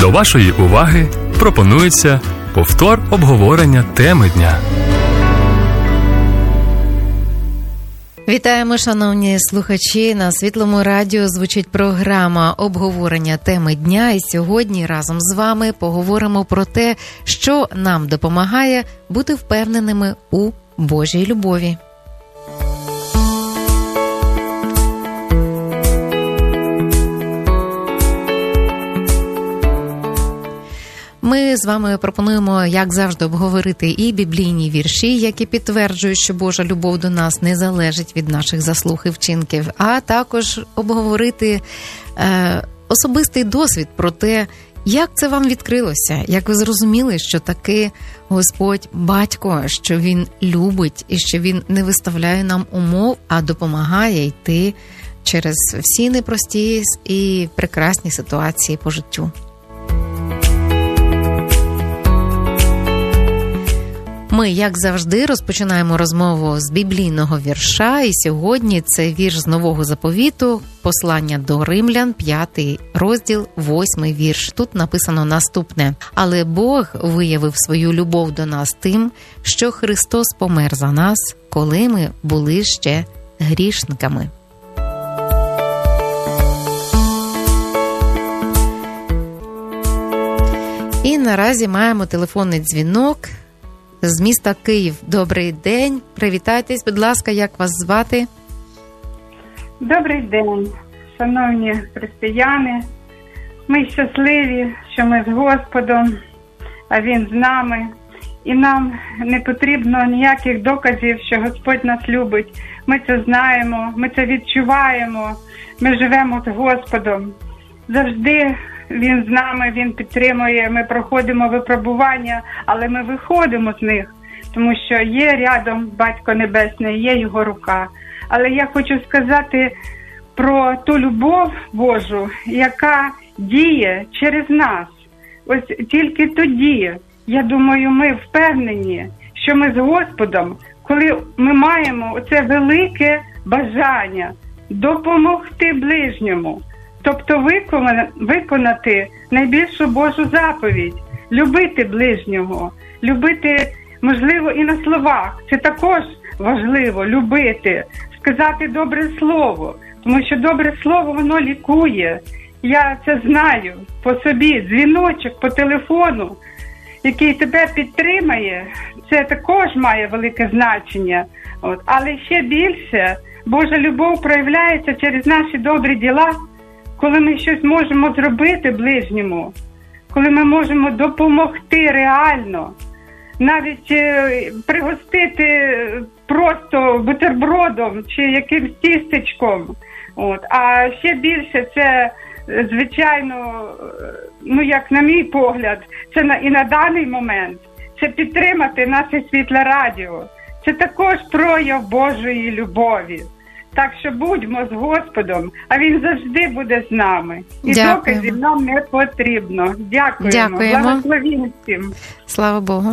До вашої уваги пропонується повтор обговорення теми дня. Вітаємо, шановні слухачі! На Світлому радіо звучить програма обговорення теми дня. І сьогодні разом з вами поговоримо про те, що нам допомагає бути впевненими у Божій любові. Ми з вами пропонуємо, як завжди, обговорити і біблійні вірші, які підтверджують, що Божа любов до нас не залежить від наших заслуг і вчинків, а також обговорити особистий досвід про те, як це вам відкрилося, як ви зрозуміли, що таки Господь батько, що Він любить і що Він не виставляє нам умов, а допомагає йти через всі непрості і прекрасні ситуації по життю. Ми, як завжди, розпочинаємо розмову з біблійного вірша, і сьогодні це вірш з Нового Заповіту, послання до Римлян, 5 розділ, 8 вірш. Тут написано наступне. «Але Бог виявив свою любов до нас тим, що Христос помер за нас, коли ми були ще грішниками». І наразі маємо телефонний дзвінок з міста Київ. Добрий день. Привітайтесь, будь ласка, як вас звати? Добрий день, шановні християни. Ми щасливі, що ми з Господом, а Він з нами. І нам не потрібно ніяких доказів, що Господь нас любить. Ми це знаємо, ми це відчуваємо, ми живемо з Господом. Завжди Він з нами, Він підтримує, ми проходимо випробування, але ми виходимо з них, тому що є рядом Батько Небесний, є Його рука. Але я хочу сказати про ту любов Божу, яка діє через нас. Ось тільки тоді, я думаю, ми впевнені, що ми з Господом, коли ми маємо оце велике бажання допомогти ближньому, тобто виконати найбільшу Божу заповідь, любити ближнього, любити, можливо, і на словах. Це також важливо, любити, сказати добре слово, тому що добре слово, воно лікує. Я це знаю по собі, дзвіночок по телефону, який тебе підтримає, це також має велике значення. Але ще більше Божа любов проявляється через наші добрі діла, коли ми щось можемо зробити ближньому, коли ми можемо допомогти реально, навіть пригостити просто бутербродом чи якимсь тістечком. А ще більше це, звичайно, як на мій погляд, це і на даний момент, це підтримати наше Світле Радіо. Це також прояв Божої любові. Так що будьмо з Господом, а Він завжди буде з нами. І доказів нам не потрібно. Дякуємо. Благословінь всім. Слава Богу.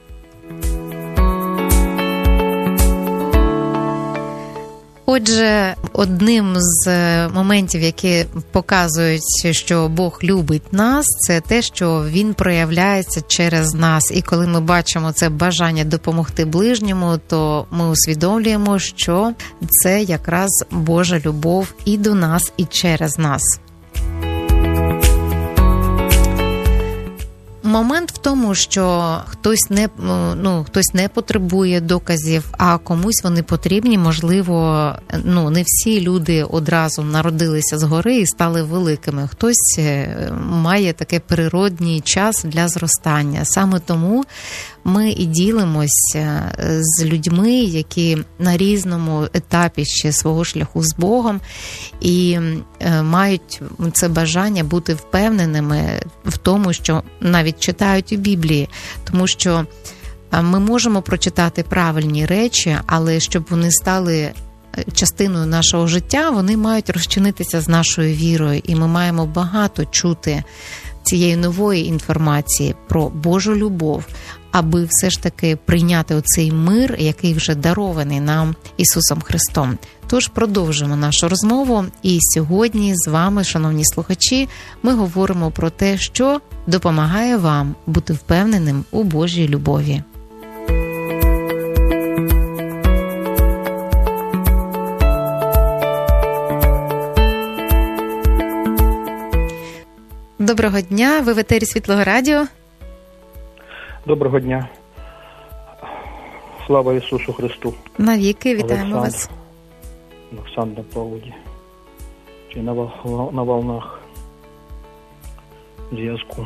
Отже, одним з моментів, які показують, що Бог любить нас, це те, що Він проявляється через нас. І коли ми бачимо це бажання допомогти ближньому, то ми усвідомлюємо, що це якраз Божа любов і до нас, і через нас. Момент в тому, що хтось не потребує доказів, а комусь вони потрібні. Можливо, не всі люди одразу народилися згори і стали великими. Хтось має такий природній час для зростання. Саме тому ми і ділимося з людьми, які на різному етапі ще свого шляху з Богом і мають це бажання бути впевненими в тому, що навіть читають у Біблії, тому що ми можемо прочитати правильні речі, але щоб вони стали частиною нашого життя, вони мають розчинитися з нашою вірою, і ми маємо багато чути цієї нової інформації про Божу любов, аби все ж таки прийняти оцей мир, який вже дарований нам Ісусом Христом. Тож продовжимо нашу розмову. І сьогодні з вами, шановні слухачі, ми говоримо про те, що допомагає вам бути впевненим у Божій любові. Доброго дня, ви в етері Світлого Радіо. Доброго дня. Слава Ісусу Христу. Навіки вітаємо вас. Олександр Павлоді. Чи на волнах зв'язку.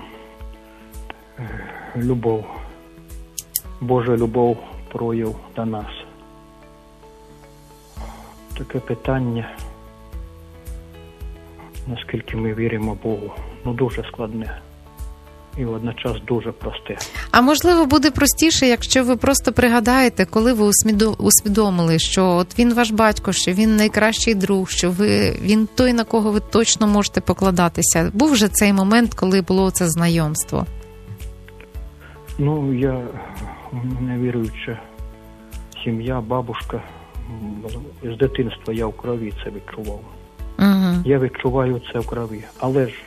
Любов. Божа любов прояв до нас. Таке питання, наскільки ми віримо Богу, дуже складне. І водночас дуже просте. А можливо, буде простіше, якщо ви просто пригадаєте, коли ви усвідомили, що от він ваш батько, що він найкращий друг, що він той, на кого ви точно можете покладатися. Був вже цей момент, коли було це знайомство? Я невіруюча сім'я, бабушка. З дитинства я в крові це відчував. Угу. Я відчуваю це в крові. Але ж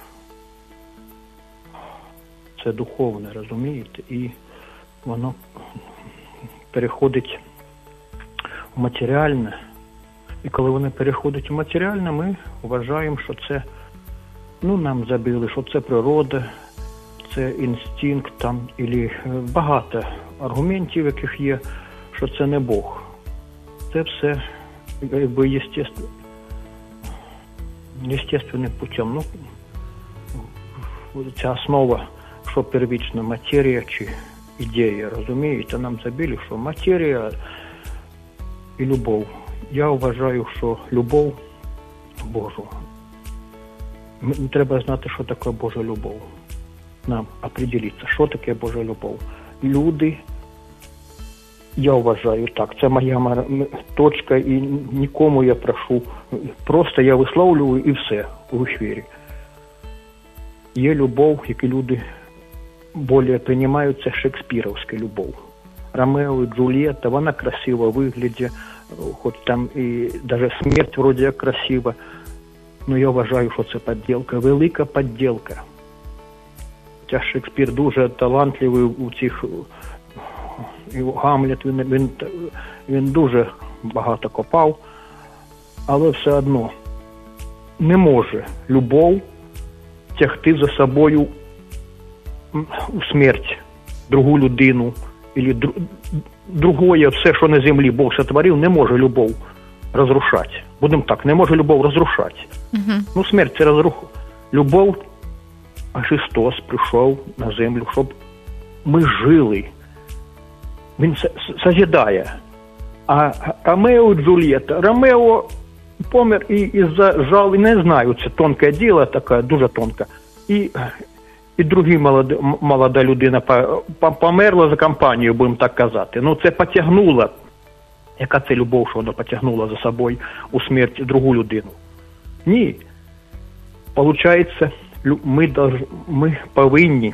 це духовне, розумієте? І воно переходить в матеріальне. І коли воно переходить в матеріальне, ми вважаємо, що це, нам забили, що це природа, це інстинкт, і багато аргументів, яких є, що це не Бог. Це все, естественним путем. Ця основа, що первічна матерія чи ідея, розумієте, нам забили, що матерія і любов. Я вважаю, що любов Божу. Треба знати, що таке Божа любов. Нам определитися, що таке Божа любов. Люди, я вважаю так, це моя точка, і нікому я прошу, просто я висловлюю і все у ефірі. Є любов, яку люди більше приймають, це шекспіровська любов. Ромео і Джульєтта, вона красиво виглядає, хоч там і навіть смерть вроді як красива. Я вважаю, що це підділка, велика підділка. Хоча Шекспір дуже талантливий у цих, і Гамлет, він дуже багато копав, але все одно не може любов тягти за собою у смерть другу людину, або другое, все, що на землі Бог сотворив, не може любов розрушати. Будемо так, не може любов розрушати. Угу. Смерть – це розруха. Любов, а Христос прийшов на землю, щоб ми жили. Він созидає. А Ромео і Джульєтта, Ромео помер із-за жали, не знаю, це тонке діло, таке, дуже тонке. І друга молода людина померла за компанію, будемо так казати. Це потягнуло. Яка це любов, що вона потягнула за собою у смерть другу людину? Ні. Получається, ми повинні.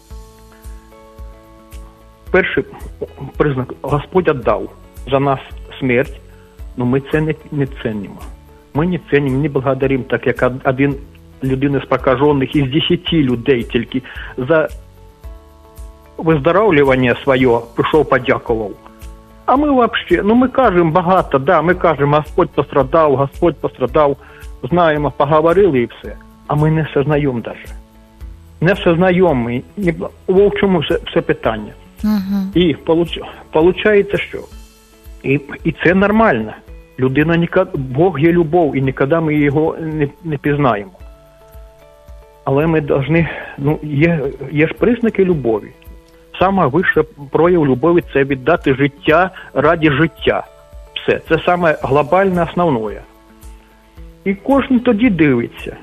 Перший признак, Господь віддав за нас смерть, але ми це не цінимо. Ми не цінимо, не благодаримо, так як один людина з прокажених із 10 людей тільки за виздоровлювання своє прийшов, подякував. А ми взагалі, ми кажемо багато, да, ми кажемо, Господь пострадав, знаємо, поговорили і все. А ми не осознаємо навіть. Не осознаємо, в чому все питання. Угу. І виходить, що? І це нормально. Бог є любов, і ніколи ми його не пізнаємо. Але ми повинні, є ж признаки любові. Саме вищий прояв любові – це віддати життя ради життя. Все, це саме глобальне, основне. І кожен тоді дивиться.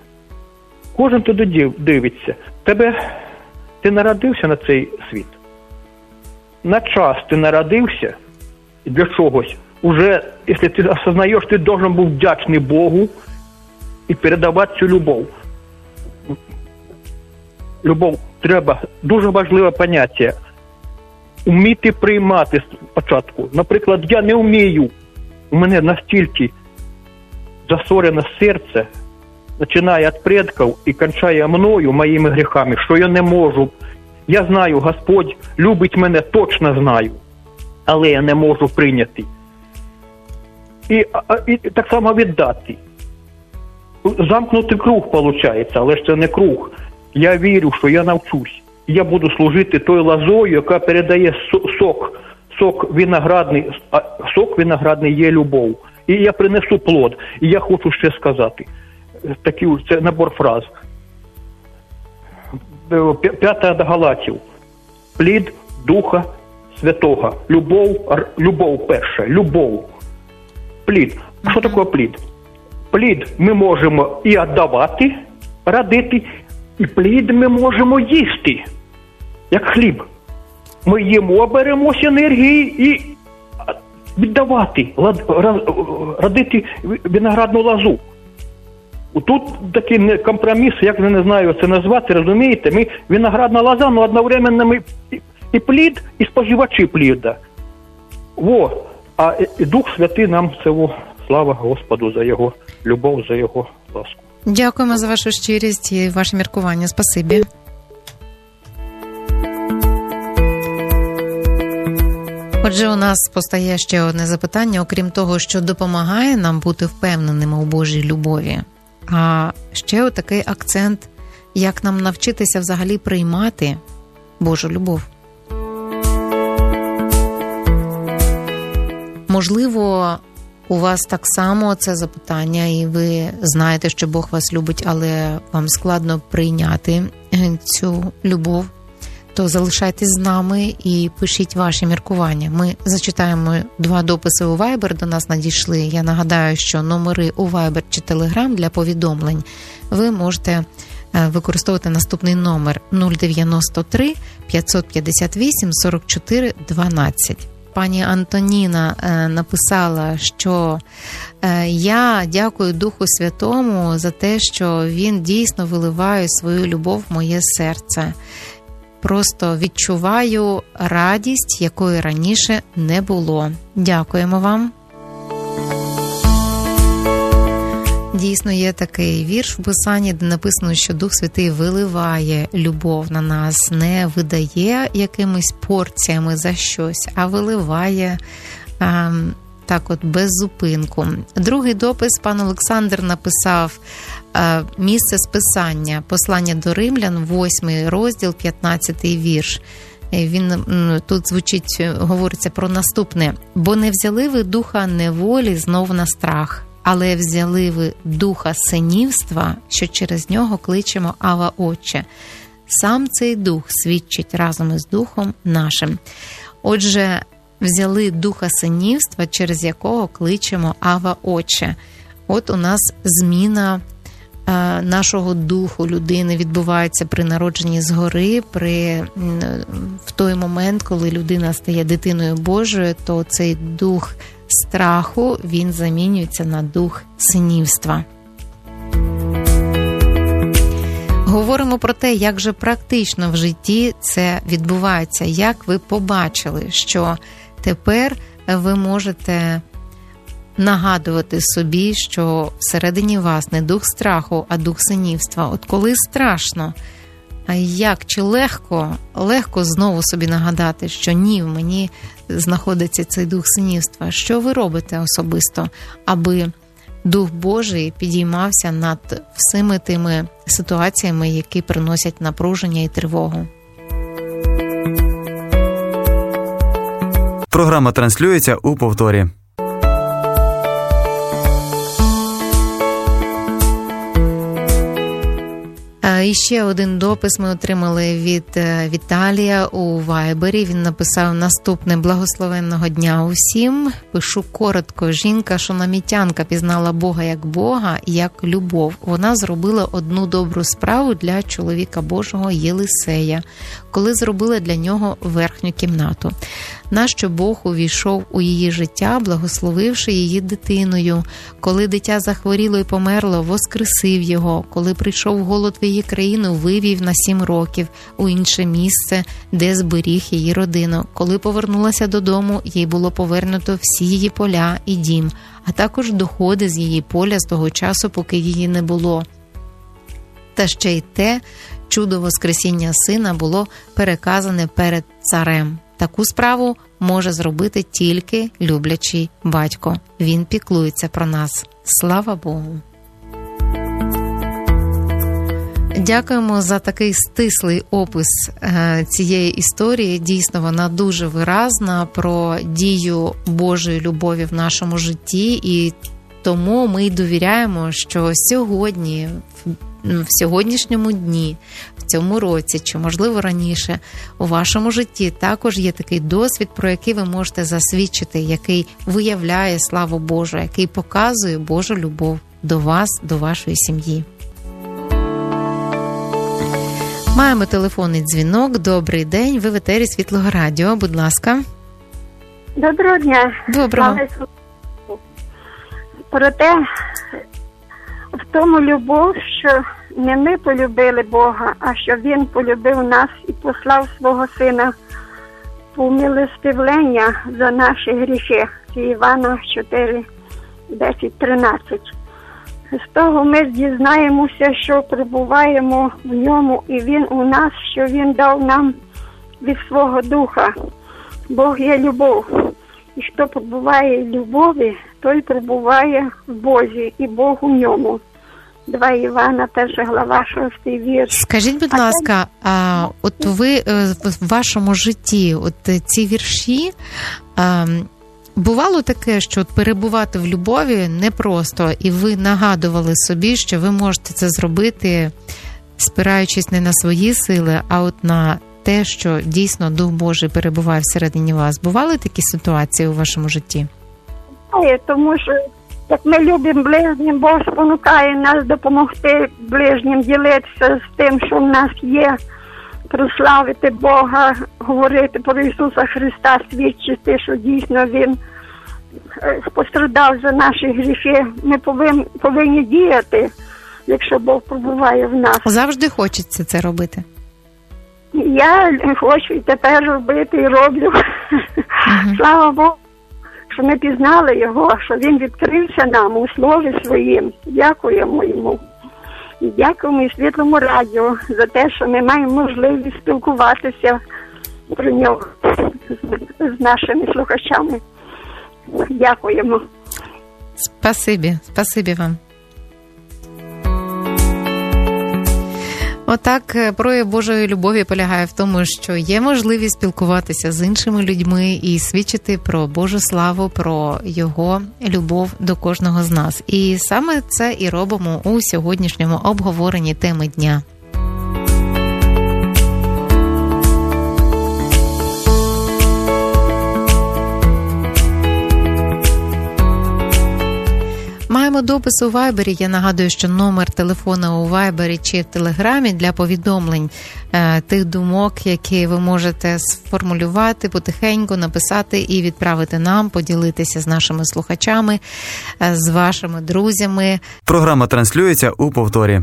Ти народився на цей світ. На час ти народився для чогось. Уже, якщо ти осознаєш, ти должен був вдячний Богу і передавати цю любов. Любов треба, дуже важливе поняття. Вміти приймати спочатку. Наприклад, я не вмію, у мене настільки засорене серце, починає від предків і кончає мною, моїми гріхами, що я не можу. Я знаю, Господь любить мене, точно знаю, але я не можу прийняти. І так само віддати. Замкнутий круг виходить, але ж це не круг. Я вірю, що я навчусь. Я буду служити той лозою, яка передає сок виноградний. А сок виноградний є любов. І я принесу плод. І я хочу ще сказати. Це набор фраз. 5 до Галатів. Плід Духа Святого. Любов перша. Любов. Плід. Що таке плід? Плід ми можемо і віддавати, радити, і плід ми можемо їсти, як хліб. Ми їмо, беремося енергії і віддавати, радити виноградну лозу. Тут такий компроміс, як не знаю це назвати, розумієте? Ми виноградна лоза, але одновременно ми і плід, і споживачі пліда. А Дух Святий нам цього, слава Господу за Його любов, за Його ласку. Дякуємо за вашу щирість і ваше міркування. Спасибі. Отже, у нас постає ще одне запитання, окрім того, що допомагає нам бути впевненими у Божій любові. А ще отакий акцент, як нам навчитися взагалі приймати Божу любов. Можливо, у вас так само це запитання, і ви знаєте, що Бог вас любить, але вам складно прийняти цю любов, то залишайтесь з нами і пишіть ваші міркування. Ми зачитаємо 2 дописи у Viber, до нас надійшли. Я нагадаю, що номери у Viber чи Telegram для повідомлень ви можете використовувати наступний номер 093 558 44 12. Пані Антоніна написала, що я дякую Духу Святому за те, що він дійсно виливає свою любов в моє серце. Просто відчуваю радість, якої раніше не було. Дякуємо вам. Дійсно, є такий вірш в Писанні, де написано, що Дух Святий виливає любов на нас, не видає якимись порціями за щось, а виливає так от без зупинку. Другий допис пан Олександр написав місце з Писання, послання до Римлян, 8 розділ, 15 вірш. Він тут звучить, говориться про наступне. «Бо не взяли ви духа неволі знов на страх, але взяли ви духа синівства, що через нього кличемо Ава Отче. Сам цей дух свідчить разом із духом нашим». Отже, взяли духа синівства, через якого кличемо Ава Отче. От у нас зміна нашого духу людини відбувається при народженні згори, в той момент, коли людина стає дитиною Божою, то цей дух страху, він замінюється на дух синівства. Говоримо про те, як же практично в житті це відбувається, як ви побачили, що тепер ви можете нагадувати собі, що всередині вас не дух страху, а дух синівства. От коли страшно, як чи легко знову собі нагадати, що ні, в мені знаходиться цей дух синівства. Що ви робите особисто, аби Дух Божий підіймався над всіми тими ситуаціями, які приносять напруження і тривогу? Програма транслюється у повторі. І ще один допис ми отримали від Віталія у Вайбері. Він написав наступне: «Благословенного дня усім. Пишу коротко. Жінка, шунамітянка, пізнала Бога як Бога і як любов. Вона зробила одну добру справу для чоловіка Божого Єлисея, коли зробила для нього верхню кімнату. Нащо Бог увійшов у її життя, благословивши її дитиною. Коли дитя захворіло і померло, воскресив його. Коли прийшов голод в її країну вивів на 7 років у інше місце, де зберіг її родину. Коли повернулася додому, їй було повернуто всі її поля і дім, а також доходи з її поля з того часу, поки її не було. Та ще й те чудо воскресіння сина було переказане перед царем. Таку справу може зробити тільки люблячий батько. Він піклується про нас. Слава Богу! Дякуємо за такий стислий опис цієї історії. Дійсно, вона дуже виразна про дію Божої любові в нашому житті. І тому ми й довіряємо, що сьогодні, в сьогоднішньому дні, в цьому році, чи, можливо, раніше, у вашому житті також є такий досвід, про який ви можете засвідчити, який виявляє славу Божу, який показує Божу любов до вас, до вашої сім'ї. Маємо телефонний дзвінок. Добрий день. Ви в етері Світлого Радіо. Будь ласка. Доброго дня. Доброго. Проте в тому любов, що не ми полюбили Бога, а що Він полюбив нас і послав свого Сина по милостивлення за наші гріхи. Це Івана 4, 10, 13. З того ми дізнаємося, що перебуваємо в ньому, і Він у нас, що Він дав нам від свого Духа. Бог є любов. І хто перебуває в любові, той перебуває в Бозі, і Бог у ньому. 2 Івана, 1 глава, 6 вірш. Скажіть, будь ласка, от ви в вашому житті, от ці вірші, бувало таке, що от перебувати в любові непросто, і ви нагадували собі, що ви можете це зробити, спираючись не на свої сили, а от на те, що дійсно Дух Божий перебуває всередині вас. Бували такі ситуації у вашому житті? Тому що, як ми любимо ближнім, Бог спонукає нас допомогти ближнім, ділитися з тим, що в нас є, прославити Бога, говорити про Ісуса Христа, свідчити, що дійсно Він пострадав за наші гріхи. Ми повинні діяти, якщо Бог перебуває в нас. Завжди хочеться це робити? Я хочу і тепер робити, і роблю. Слава Богу, що ми пізнали Його, що Він відкрився нам у Слові Своїм. Дякуємо Йому. І дякуємо і Світлому Радіо за те, що ми маємо можливість спілкуватися про Нього з нашими слухачами. Дякуємо. Спасибі вам. Отак, прояв Божої любові полягає в тому, що є можливість спілкуватися з іншими людьми і свідчити про Божу славу, про Його любов до кожного з нас. І саме це і робимо у сьогоднішньому обговоренні теми дня. Маємо допис у Вайбері. Я нагадую, що номер телефона у Вайбері чи в Телеграмі для повідомлень тих думок, які ви можете сформулювати, потихеньку написати і відправити нам, поділитися з нашими слухачами, з вашими друзями. Програма транслюється у повторі.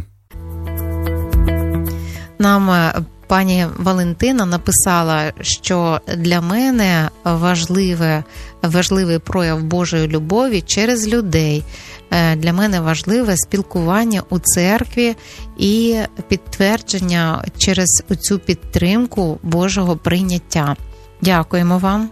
Нам пані Валентина написала, що для мене важливий прояв Божої любові через людей. Для мене важливе спілкування у церкві і підтвердження через цю підтримку Божого прийняття. Дякуємо вам.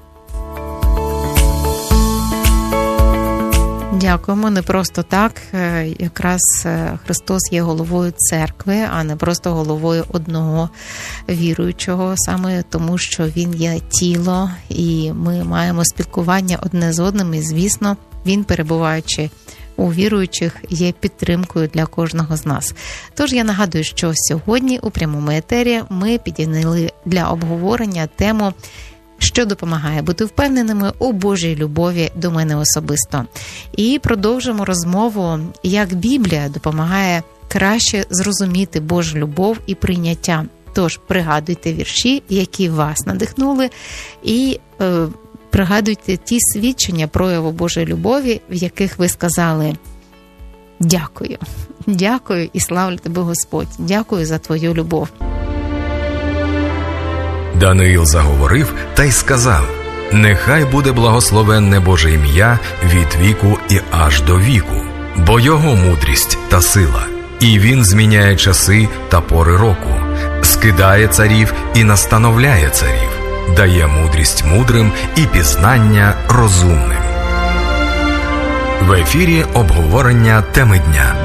Дякуємо. Не просто так. Якраз Христос є головою церкви, а не просто головою одного віруючого, саме тому, що Він є тіло, і ми маємо спілкування одне з одним, і, звісно, Він, перебуваючи у віруючих, є підтримкою для кожного з нас. Тож я нагадую, що сьогодні у прямому етері ми підійняли для обговорення тему, що допомагає бути впевненими у Божій любові до мене особисто. І продовжимо розмову, як Біблія допомагає краще зрозуміти Божу любов і прийняття. Тож пригадуйте вірші, які вас надихнули, і пригадуйте ті свідчення прояву Божої любові, в яких ви сказали: Дякую. Дякую і славлю тебе, Господь. Дякую за твою любов. Даниїл заговорив та й сказав: «Нехай буде благословенне Боже ім'я від віку і аж до віку, бо його мудрість та сила, і він зміняє часи та пори року, скидає царів і настановляє царів, дає мудрість мудрим і пізнання розумним». В ефірі обговорення теми дня.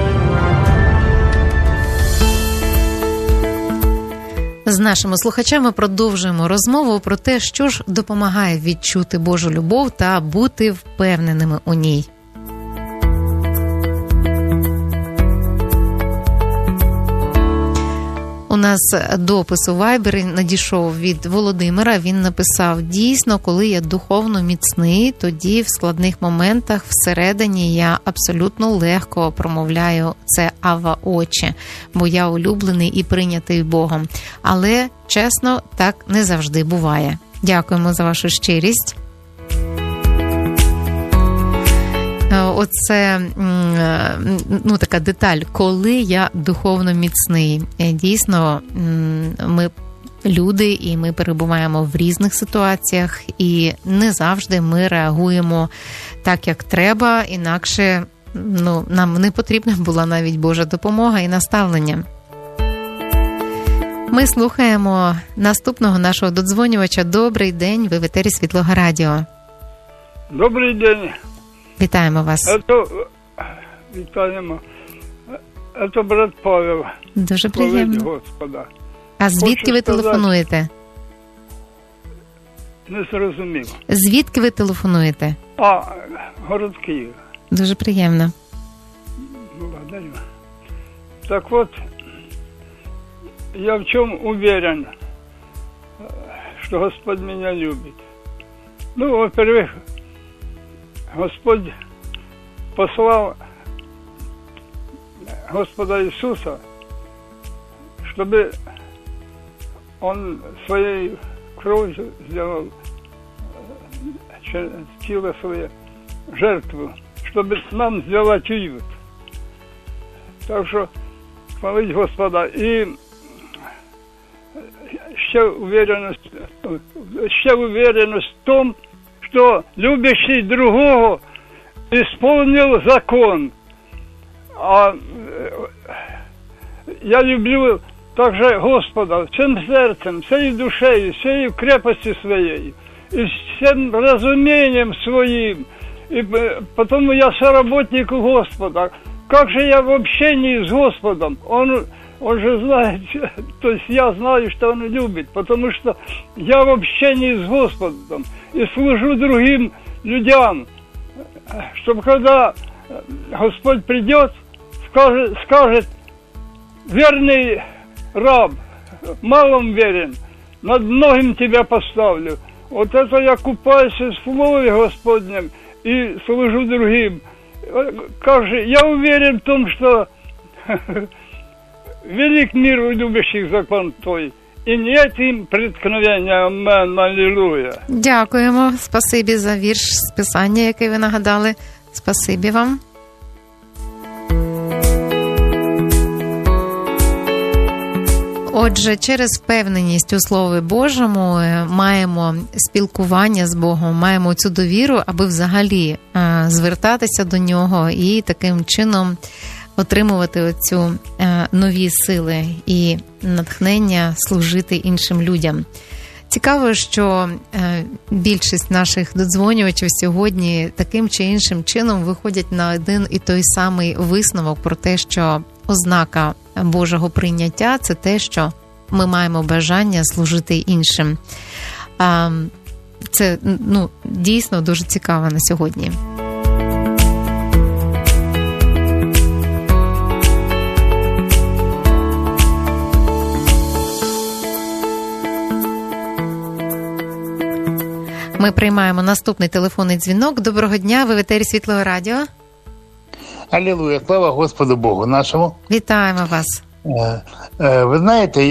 З нашими слухачами продовжуємо розмову про те, що ж допомагає відчути Божу любов та бути впевненими у ній. У нас допис у Вайбері надійшов від Володимира. Він написав: «Дійсно, коли я духовно міцний, тоді в складних моментах всередині я абсолютно легко промовляю це Авва Отче, бо я улюблений і прийнятий Богом. Але, чесно, так не завжди буває». Дякуємо за вашу щирість. Оце така деталь, коли я духовно міцний. Дійсно, ми люди, і ми перебуваємо в різних ситуаціях, і не завжди ми реагуємо так, як треба, інакше нам не потрібна була навіть Божа допомога і наставлення. Ми слухаємо наступного нашого додзвонювача. Добрий день, ви в етері Світлого Радіо. Добрий день. Вітаємо вас. Вітаємо. Це брат Павел. Дуже приємно. Господа. А звідки ви телефонуєте? Не зрозумів. Звідки ви телефонуєте? Город Київ. Дуже приємно. Благодарю. Так вот, я в чем уверен, что Господь меня любит. Во-первых, Господь послал Господа Иисуса, чтобы Он своей кровью сделал тело свое жертву, чтобы нам сделать уют. Так что хвалить Господа. И ще уверенность в том, что любящий другого исполнил закон. А я люблю также Господа всем сердцем, всей душей, всей крепостью своей, и всем разумением своим. И потому я соработник у Господа. Как же я в общении с Господом? Он же знает, то есть я знаю, что Он любит, потому что я в общении с Господом и служу другим людям, чтобы когда Господь придет, скажет: верный раб, малом верен, над многим тебя поставлю. Вот это я купаюсь в Слове Господнем и служу другим. Как же, я уверен в том, что велик мир у любящих закон Твой, и нет им преткновения. Амен. Аллилуйя. Дякуємо. Спасибі за вірш з Писання, який ви нагадали. Спасибі вам. Отже, через впевненість у Слові Божому маємо спілкування з Богом, маємо цю довіру, аби взагалі звертатися до Нього і таким чином отримувати оцю нові сили і натхнення служити іншим людям. Цікаво, що більшість наших додзвонювачів сьогодні таким чи іншим чином виходять на один і той самий висновок про те, що ознака Божого прийняття – це те, що ми маємо бажання служити іншим. Це дійсно дуже цікаво на сьогодні. Ми приймаємо наступний телефонний дзвінок. Доброго дня, ви в етері Світлого Радіо. Алілуя, слава Господу Богу нашому. Вітаємо вас. Ви знаєте,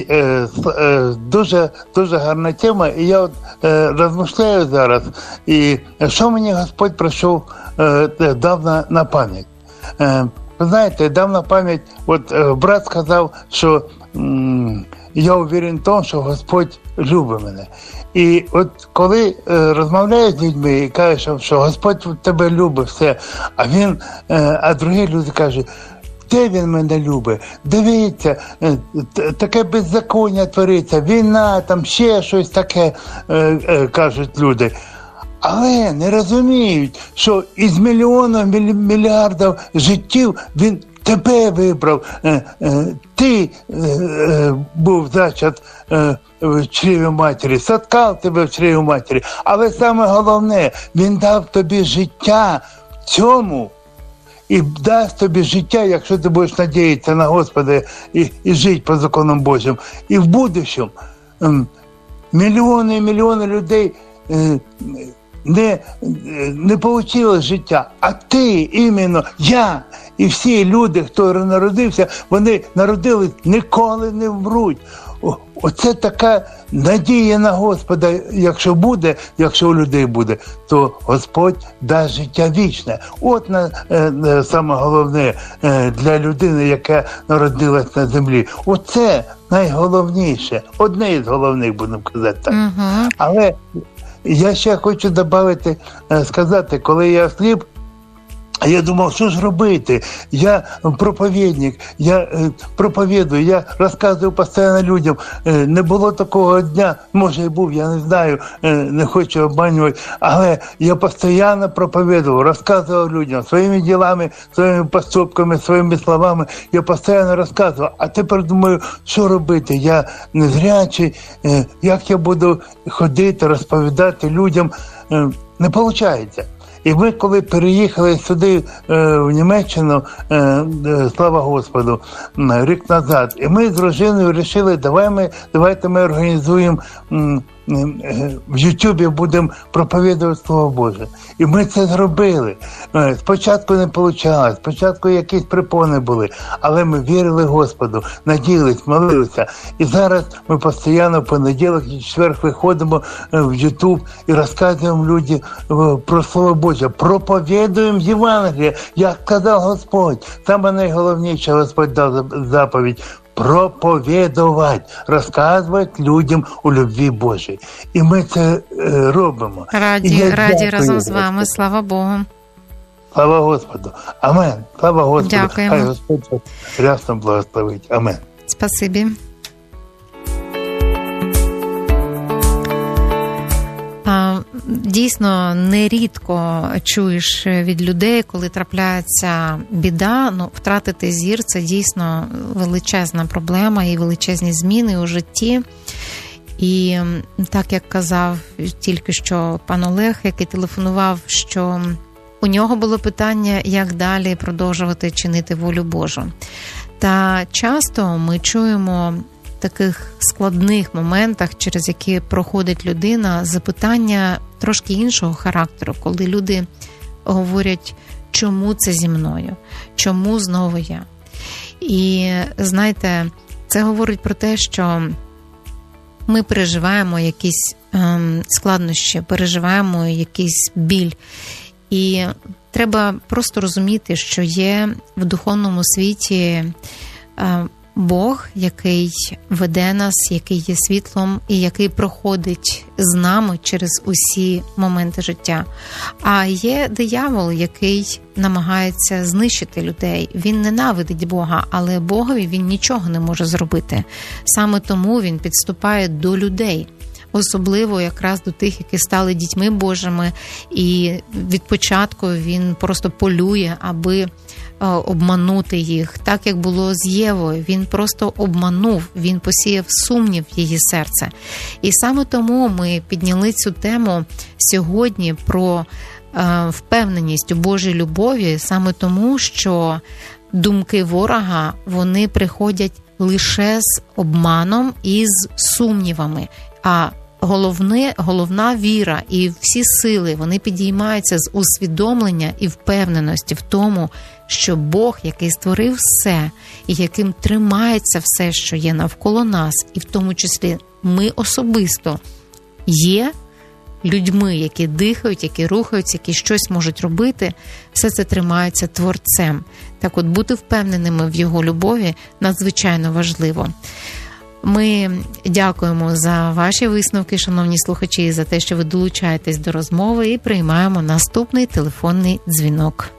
дуже гарна тема, і я розмишляю зараз, і що мені Господь прийшов дав на пам'ять. ви знаєте, дав на пам'ять, брат сказав, що я уверен в тому, що Господь любить мене. І от коли розмовляю з людьми і кажуть, що Господь тебе любить, все, а другі люди кажуть, де він мене любить? Дивіться, таке беззаконня твориться, війна, там ще щось таке, кажуть люди. Але не розуміють, що із мільярдів життів він тебе вибрав. Ти був зачат в чреві матері, соткав тебе в чреві матері. Але саме головне, він дав тобі життя в цьому і дасть тобі життя, якщо ти будеш надіятися на Господа і жити по законам Божим. І в будущому мільйони і мільйони людей не отримали життя, а ти, іменно, я і всі люди, хто народився, вони народились, ніколи не вмруть. Оце така надія на Господа, якщо у людей буде, то Господь дасть життя вічне. От саме головне для людини, яка народилась на землі. Оце найголовніше, одне із головних, будемо казати так. Uh-huh. Але я ще хочу сказати, коли я осліп, я думав, що ж робити? Я проповідник, я проповідую, я розказую постійно людям. Не було такого дня, може і був, я не знаю, не хочу обманювати, але я постійно проповідував, розказував людям своїми ділами, своїми поступками, своїми словами. Я постійно розказував. А тепер думаю, що робити? Я незрячий, як я буду ходити, розповідати людям? Не виходить. І ми, коли переїхали сюди, в Німеччину, слава Господу, рік назад, і ми з дружиною вирішили, давайте ми організуємо, в Ютубі будемо проповідувати Слово Боже. І ми це зробили. Спочатку не вийшло, спочатку якісь препони були, але ми вірили Господу, надіялись, молилися. І зараз ми постійно в понеділок і четвер виходимо в Ютуб і розказуємо людям про Слово Боже, проповідуємо Євангеліє, як сказав Господь. Саме найголовніше Господь дав заповідь – проповідувати, розказувати людям у любві Божій. І ми це робимо. Раді разом з вами, слава Богу. Слава Господу. Амен. Слава Господу. Дякуємо. Хай Господь рясно благословить. Амен. Спасибі. Дійсно, нерідко чуєш від людей, коли трапляється біда, втратити зір – це дійсно величезна проблема і величезні зміни у житті. І так, як казав тільки що пан Олег, який телефонував, що у нього було питання, як далі продовжувати чинити волю Божу. Та часто ми чуємо в таких складних моментах, через які проходить людина, запитання трошки іншого характеру, коли люди говорять, чому це зі мною, чому знову я. І, знаєте, це говорить про те, що ми переживаємо якісь складнощі, переживаємо якийсь біль. І треба просто розуміти, що є в духовному світі Бог, який веде нас, який є світлом і який проходить з нами через усі моменти життя. А є диявол, який намагається знищити людей. Він ненавидить Бога, але Богові він нічого не може зробити. Саме тому він підступає до людей. Особливо якраз до тих, які стали дітьми Божими, і від початку він просто полює, аби обманути їх. Так, як було з Євою, він просто обманув, він посіяв сумнів в її серце. І саме тому ми підняли цю тему сьогодні про впевненість у Божій любові, саме тому, що думки ворога, вони приходять лише з обманом і з сумнівами. А головна віра і всі сили, вони підіймаються з усвідомлення і впевненості в тому, що Бог, який створив все, і яким тримається все, що є навколо нас, і в тому числі ми особисто є людьми, які дихають, які рухаються, які щось можуть робити, все це тримається Творцем. Так от, бути впевненими в Його любові надзвичайно важливо. Ми дякуємо за ваші висновки, шановні слухачі, за те, що ви долучаєтесь до розмови, і приймаємо наступний телефонний дзвінок.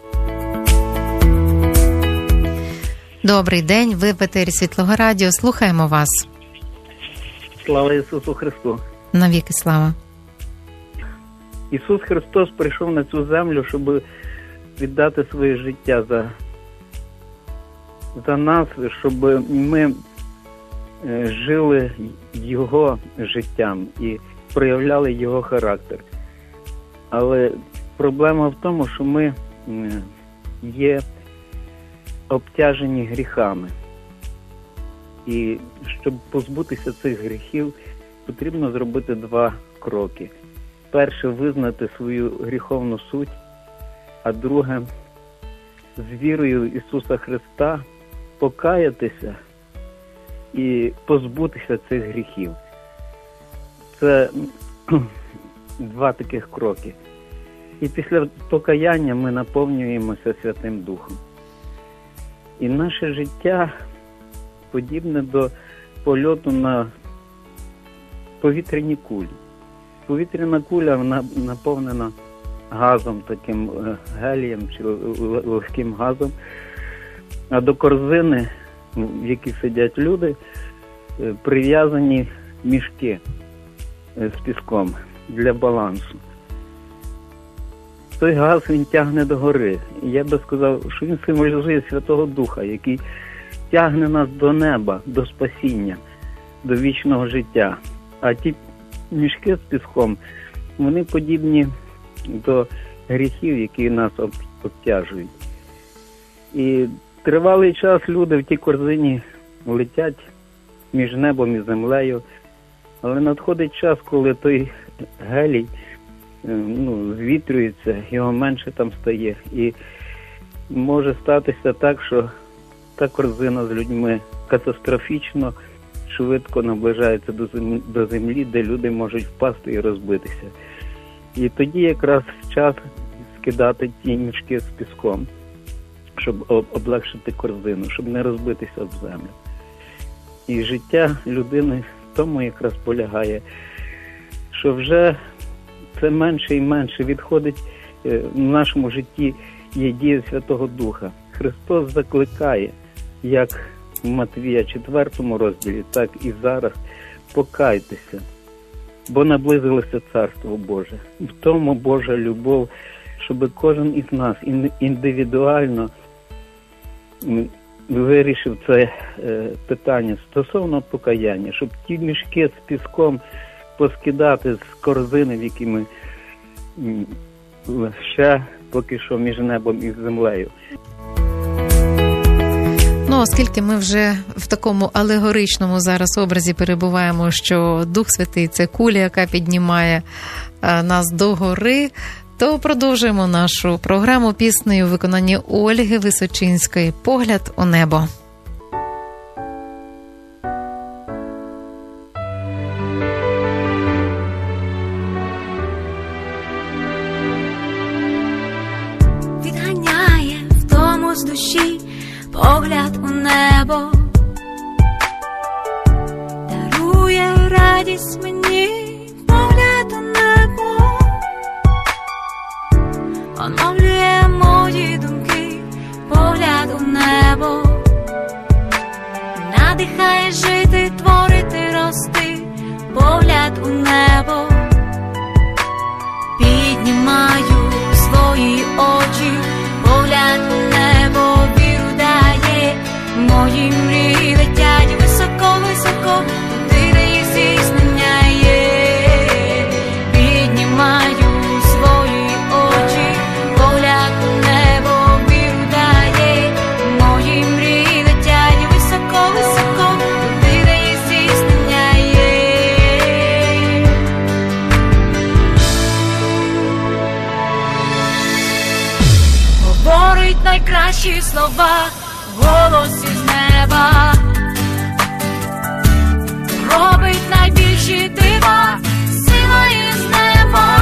Добрий день, ви в етері Світлого Радіо, слухаємо вас. Слава Ісусу Христу! Навіки слава! Ісус Христос прийшов на цю землю, щоб віддати своє життя за нас, щоб ми жили Його життям і проявляли Його характер. Але проблема в тому, що ми є обтяжені гріхами. І щоб позбутися цих гріхів, потрібно зробити 2 кроки. Перше – визнати свою гріховну суть, а друге – з вірою Ісуса Христа покаятися і позбутися цих гріхів. Це 2 таких кроки. І після покаяння ми наповнюємося Святим Духом. І наше життя подібне до польоту на повітряні кулі. Повітряна куля, вона наповнена газом, таким гелієм чи легким газом. А до корзини, в якій сидять люди, прив'язані мішки з піском для балансу. Той газ, він тягне догори. І я би сказав, що він символізує Святого Духа, який тягне нас до неба, до спасіння, до вічного життя. А ті мішки з піском, вони подібні до гріхів, які нас обтяжують. І тривалий час люди в тій корзині летять між небом і землею, але надходить час, коли той гелій звітрюється, його менше там стає. І може статися так, що та корзина з людьми катастрофічно швидко наближається до землі, де люди можуть впасти і розбитися. І тоді якраз час скидати ті мішки з піском, щоб облегшити корзину, щоб не розбитися об землю. І життя людини в тому якраз полягає, що вже це менше і менше відходить в нашому житті є дія Святого Духа. Христос закликає, як в Матвія 4 розділі, так і зараз, покайтеся, бо наблизилося Царство Боже. В тому Божа любов, щоб кожен із нас індивідуально вирішив це питання стосовно покаяння, щоб ті мішки з піском поскидати з корзини, в які ми ще поки що між небом і землею. Оскільки ми вже в такому алегоричному зараз образі перебуваємо, що Дух Святий – це куля, яка піднімає нас догори, то продовжуємо нашу програму піснею у виконанні Ольги Височинської «Погляд у небо». Відганяє втому з душі погляд у небо, дарує радість мені погляд у небо, оновлює мої думки погляд у небо, надихає жити, творити, рости погляд у небо, піднімаю свої очі погляд у небо, віру дає, мої мрії летять високо-високо, туди, де їх здійснення є. Піднімаю свої очі, погляд у небо, віру дає, мої мрії летять високо-високо, туди, де їх здійснення є. Говорить найкращі слова, голос із неба, робить найбільші дива, сила із неба,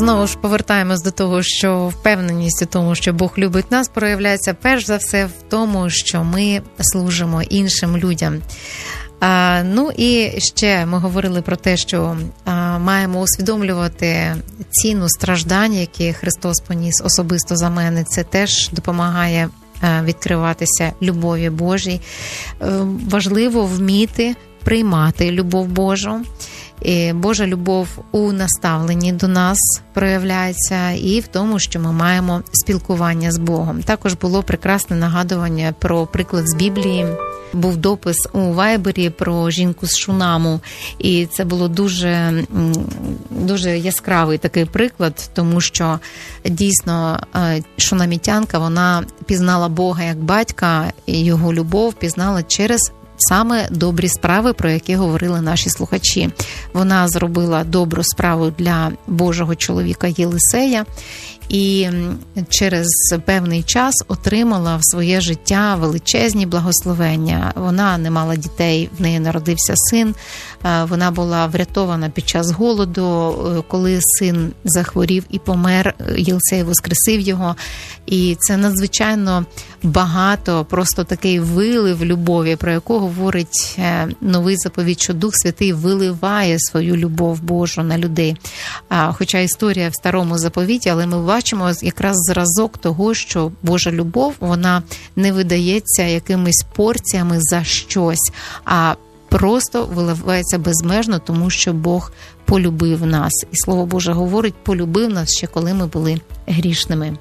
Знову ж повертаємось до того, що впевненість у тому, що Бог любить нас, проявляється перш за все в тому, що ми служимо іншим людям. Ну і ще ми говорили про те, що маємо усвідомлювати ціну страждань, які Христос поніс особисто за мене. Це теж допомагає відкриватися любові Божій. Важливо вміти приймати любов Божу. І Божа любов у наставленні до нас проявляється і в тому, що ми маємо спілкування з Богом. Також було прекрасне нагадування про приклад з Біблії. Був допис у Вайбері про жінку з Шунаму, і це було дуже, дуже яскравий такий приклад, тому що дійсно шунамітянка, вона пізнала Бога як батька, і його любов пізнала через саме добрі справи, про які говорили наші слухачі. Вона зробила добру справу для Божого чоловіка Єлисея і через певний час отримала в своє життя величезні благословення. Вона не мала дітей, в неї народився син, вона була врятована під час голоду, коли син захворів і помер, Єлисей воскресив його. І це надзвичайно багато, просто такий вилив любові, про яку говорить Новий заповіт, що Дух Святий виливає свою любов Божу на людей. Хоча історія в Старому заповіті, але ми бачимо якраз зразок того, що Божа любов, вона не видається якимись порціями за щось, а просто виливається безмежно, тому що Бог полюбив нас. І Слово Боже говорить, полюбив нас ще коли ми були грішними.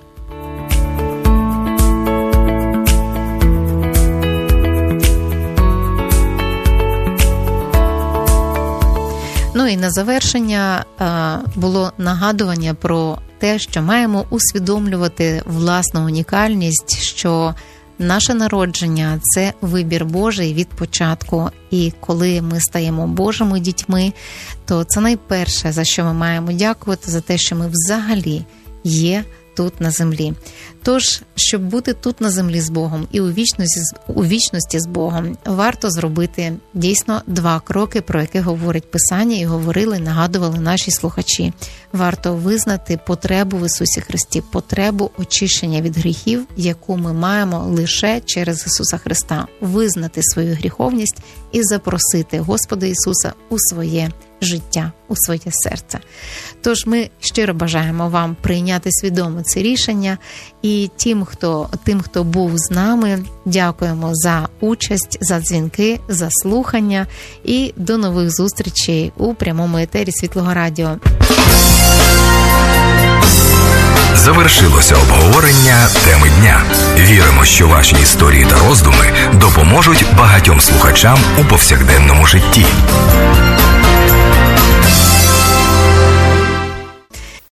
Ну і на завершення було нагадування про те, що маємо усвідомлювати власну унікальність, що наше народження – це вибір Божий від початку. І коли ми стаємо Божими дітьми, то це найперше, за що ми маємо дякувати, за те, що ми взагалі є тут на землі. Тож, щоб бути тут на землі з Богом і у вічності з Богом, варто зробити дійсно 2 кроки, про які говорить Писання і говорили, нагадували наші слухачі. Варто визнати потребу в Ісусі Христі, потребу очищення від гріхів, яку ми маємо лише через Ісуса Христа. Визнати свою гріховність і запросити Господа Ісуса у своє життя, у своє серце. Тож ми щиро бажаємо вам прийняти свідомо це рішення. І тим, хто був з нами, дякуємо за участь, за дзвінки, за слухання. І до нових зустрічей у прямому етері Світлого Радіо. Завершилося обговорення теми дня. Віримо, що ваші історії та роздуми допоможуть багатьом слухачам у повсякденному житті.